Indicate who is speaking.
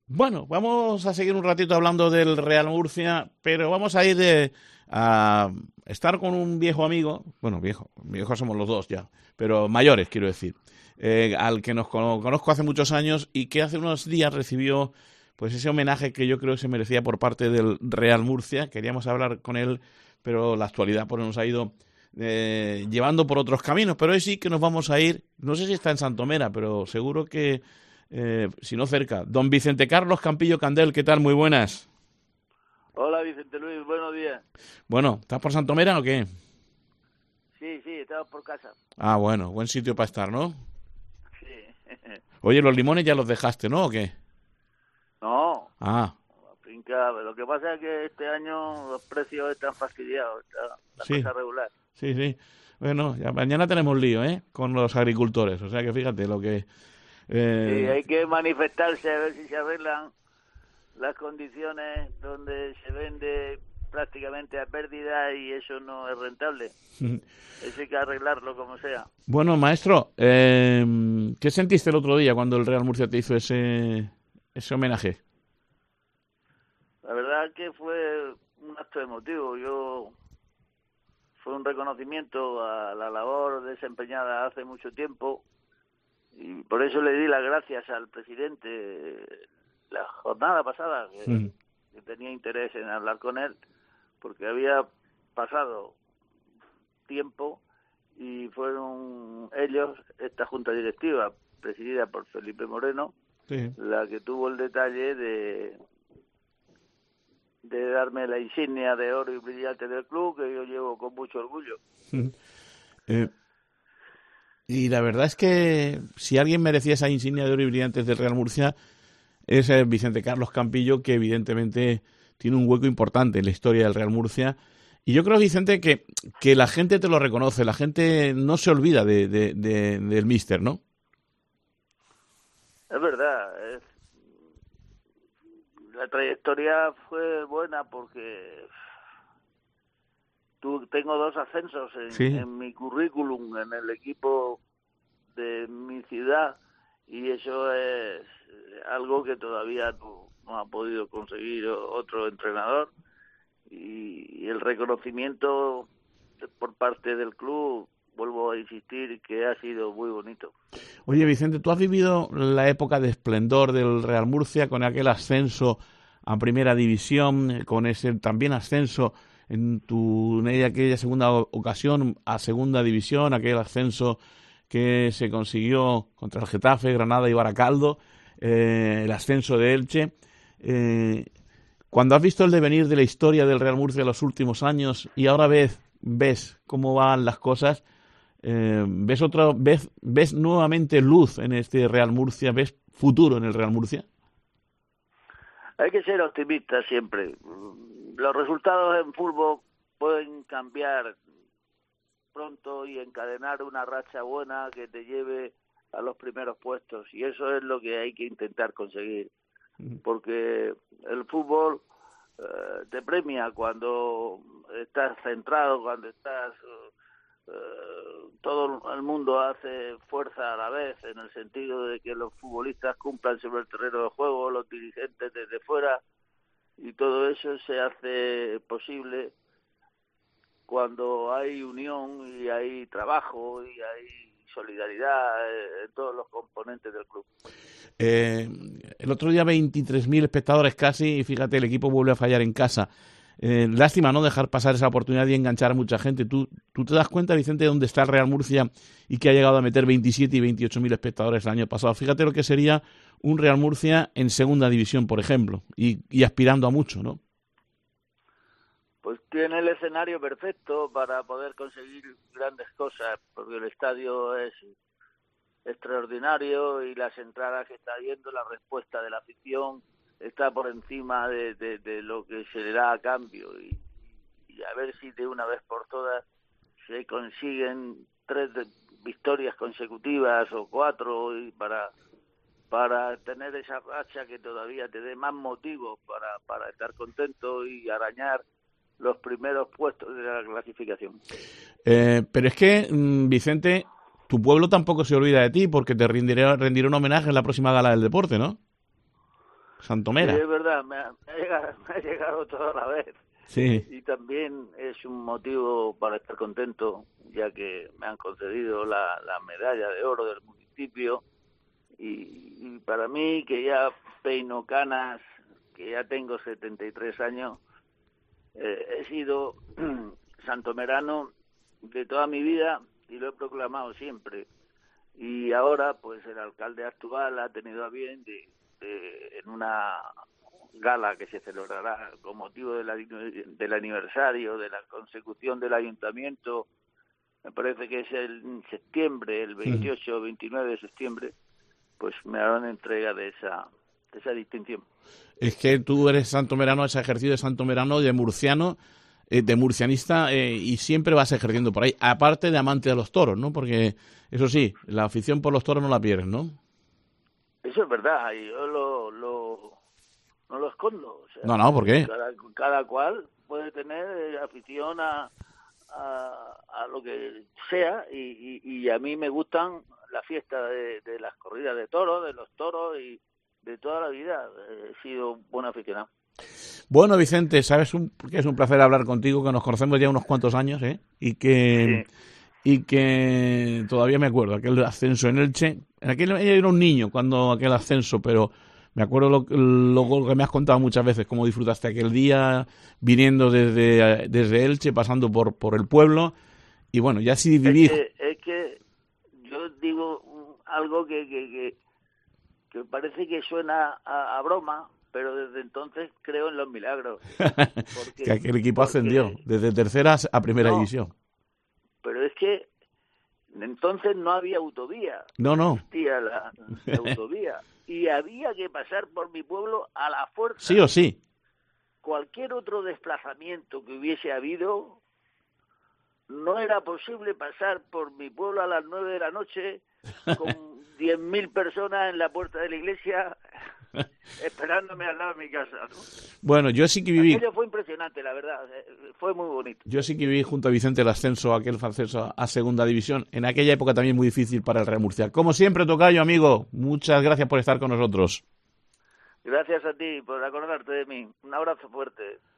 Speaker 1: Bueno, vamos a seguir un ratito hablando del Real Murcia, pero vamos a ir a estar con un viejo amigo, bueno, viejos somos los dos ya, pero mayores quiero decir, al que conozco hace muchos años y que hace unos días recibió pues ese homenaje que yo creo que se merecía por parte del Real Murcia. Queríamos hablar con él, pero la actualidad pues nos ha ido llevando por otros caminos, pero hoy sí que nos vamos a ir, no sé si está en Santomera, pero seguro que si no cerca. Don Vicente Carlos Campillo Candel, ¿qué tal? Muy buenas.
Speaker 2: Hola Vicente Luis, buenos días.
Speaker 1: Bueno, ¿estás por Santomera o qué?
Speaker 2: Sí, estamos por casa.
Speaker 1: Ah, bueno, buen sitio para estar, ¿no?
Speaker 2: Sí.
Speaker 1: Oye, los limones ya los dejaste, ¿no? ¿O qué?
Speaker 2: No,
Speaker 1: Ah,
Speaker 2: la finca, lo que pasa es que este año los precios están fastidiados, está la
Speaker 1: sí,
Speaker 2: cosa regular.
Speaker 1: sí. Bueno, ya mañana tenemos lío, ¿eh? Con los agricultores. O sea que fíjate lo que...
Speaker 2: Sí,
Speaker 1: eh,
Speaker 2: hay que manifestarse a ver si se arreglan las condiciones donde se vende prácticamente a pérdida y eso no es rentable. Eso hay que arreglarlo como sea.
Speaker 1: Bueno, maestro, ¿qué sentiste el otro día cuando el Real Murcia te hizo ese homenaje?
Speaker 2: La verdad que fue un acto emotivo. Fue un reconocimiento a la labor desempeñada hace mucho tiempo. Y por eso le di las gracias al presidente la jornada pasada, que tenía interés en hablar con él, porque había pasado tiempo y fueron ellos, esta junta directiva, presidida por Felipe Moreno,
Speaker 1: Sí.
Speaker 2: la que tuvo el detalle de darme la insignia de oro y brillante del club, que yo llevo con mucho orgullo.
Speaker 1: Eh, y la verdad es que si alguien merecía esa insignia de oro y brillantes del Real Murcia es Vicente Carlos Campillo, que evidentemente tiene un hueco importante en la historia del Real Murcia. Y yo creo, Vicente, que la gente te lo reconoce, la gente no se olvida del míster, ¿no?
Speaker 2: Es verdad, la trayectoria fue buena porque tengo 2 ascensos
Speaker 1: Sí.
Speaker 2: en mi currículum, en el equipo de mi ciudad, y eso es algo que todavía no ha podido conseguir otro entrenador, y el reconocimiento por parte del club, vuelvo a insistir, que ha sido muy bonito.
Speaker 1: Oye, Vicente, tú has vivido la época de esplendor del Real Murcia con aquel ascenso a Primera División, con ese también ascenso en aquella segunda ocasión a Segunda División, aquel ascenso que se consiguió contra el Getafe, Granada y Baracaldo, el ascenso de Elche. Cuando has visto el devenir de la historia del Real Murcia en los últimos años y ahora ves cómo van las cosas, ves nuevamente luz en este Real Murcia, ves futuro en el Real Murcia.
Speaker 2: Hay que ser optimista siempre. Los resultados en fútbol pueden cambiar pronto y encadenar una racha buena que te lleve a los primeros puestos, y eso es lo que hay que intentar conseguir, porque el fútbol te premia cuando estás centrado, cuando estás todo el mundo hace fuerza a la vez, en el sentido de que los futbolistas cumplan sobre el terreno de juego, los dirigentes desde fuera, y todo eso se hace posible cuando hay unión y hay trabajo y hay solidaridad en todos los componentes del club.
Speaker 1: El otro día 23.000 espectadores casi, y fíjate, el equipo vuelve a fallar en casa. Lástima no dejar pasar esa oportunidad y enganchar a mucha gente. ¿Tú te das cuenta, Vicente, de dónde está el Real Murcia y que ha llegado a meter 27 y 28.000 espectadores el año pasado? Fíjate lo que sería un Real Murcia en segunda división, por ejemplo, y aspirando a mucho, ¿no?
Speaker 2: Pues tiene el escenario perfecto para poder conseguir grandes cosas, porque el estadio es extraordinario y las entradas que está viendo, la respuesta de la afición está por encima de lo que se le da a cambio, y a ver si de una vez por todas se consiguen 3 victorias consecutivas o 4, y para tener esa racha que todavía te dé más motivos para estar contento y arañar los primeros puestos de la clasificación.
Speaker 1: Pero es que, Vicente, tu pueblo tampoco se olvida de ti porque te rendirá un homenaje en la próxima gala del deporte, ¿no? Santomera.
Speaker 2: Sí, es verdad, me ha llegado toda la vez.
Speaker 1: Sí.
Speaker 2: Y también es un motivo para estar contento, ya que me han concedido la medalla de oro del municipio. Y para mí, que ya peino canas, que ya tengo 73 años, he sido santomerano de toda mi vida y lo he proclamado siempre. Y ahora, pues el alcalde actual ha tenido a bien en una gala que se celebrará con motivo del aniversario de la consecución del ayuntamiento, me parece que es en septiembre, el 28 o 29 de septiembre, pues me harán entrega de esa distinción.
Speaker 1: Es que tú eres santomerano, has ejercido de santomerano, de murciano, de murcianista, y siempre vas ejerciendo por ahí, aparte de amante de los toros, ¿no? Porque, eso sí, la afición por los toros no la pierdes, ¿no?
Speaker 2: Eso es verdad, y yo no lo escondo. O sea,
Speaker 1: No, ¿por qué?
Speaker 2: Cada cual puede tener afición a lo que sea, y a mí me gustan la fiesta de las corridas de toros, de los toros, y de toda la vida he sido buen aficionado.
Speaker 1: Bueno, Vicente, sabes que es un placer hablar contigo, que nos conocemos ya unos cuantos años, y que todavía me acuerdo aquel ascenso en Elche. Yo era un niño cuando aquel ascenso, pero me acuerdo lo que me has contado muchas veces, cómo disfrutaste aquel día viniendo desde Elche, pasando por el pueblo. Y bueno, ya sí viví.
Speaker 2: Es que yo digo algo que parece que suena a broma, pero desde entonces creo en los milagros.
Speaker 1: Que aquel equipo ascendió desde tercera a primera división.
Speaker 2: Pero es que entonces no había autovía.
Speaker 1: No.
Speaker 2: Existía la autovía. Y había que pasar por mi pueblo a la fuerza.
Speaker 1: Sí o sí.
Speaker 2: Cualquier otro desplazamiento que hubiese habido, no era posible pasar por mi pueblo a las 9 de la noche con 10.000 personas en la puerta de la iglesia esperándome al lado de mi casa, ¿no?
Speaker 1: Bueno, yo sí que viví.
Speaker 2: Aquello fue impresionante, la verdad. Fue muy bonito.
Speaker 1: Yo sí que viví junto a Vicente el ascenso, aquel ascenso a segunda división. En aquella época también muy difícil para el Real Murcia. Como siempre, tocayo, amigo, muchas gracias por estar con nosotros.
Speaker 2: Gracias a ti por acordarte de mí. Un abrazo fuerte.